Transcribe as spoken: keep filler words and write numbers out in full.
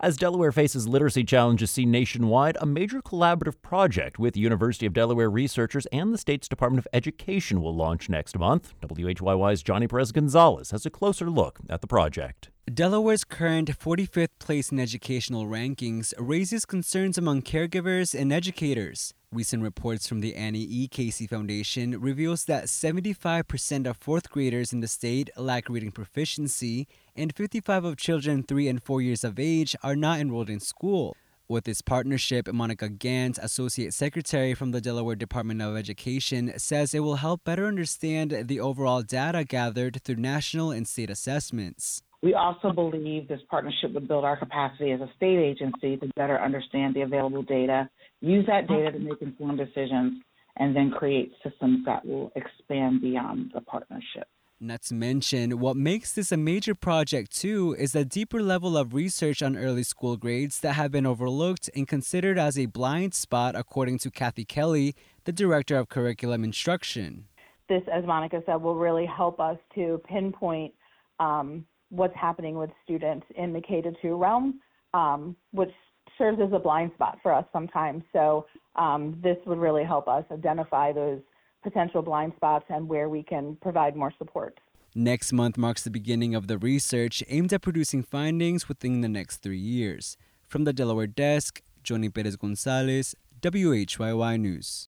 As Delaware faces literacy challenges seen nationwide, a major collaborative project with University of Delaware researchers and the state's Department of Education will launch next month. W H Y Y's Johnny Perez-Gonzalez has a closer look at the project. Delaware's current forty-fifth place in educational rankings raises concerns among caregivers and educators. Recent reports from the Annie E. Casey Foundation reveals that seventy-five percent of fourth graders in the state lack reading proficiency, and fifty-five percent of children three and four years of age are not enrolled in school. With this partnership, Monica Gant, Associate Secretary from the Delaware Department of Education, says it will help better understand the overall data gathered through national and state assessments. We also believe this partnership would build our capacity as a state agency to better understand the available data, use that data to make informed decisions, and then create systems that will expand beyond the partnership. Not to mention, what makes this a major project, too, is the deeper level of research on early school grades that have been overlooked and considered as a blind spot, according to Kathy Kelly, the Director of Curriculum Instruction. This, as Monica said, will really help us to pinpoint um, what's happening with students in the K through two realm, um, which serves as a blind spot for us sometimes. So um, this would really help us identify those potential blind spots and where we can provide more support. Next month marks the beginning of the research aimed at producing findings within the next three years. From the Delaware desk, Johnny Perez-Gonzalez, W H Y Y News.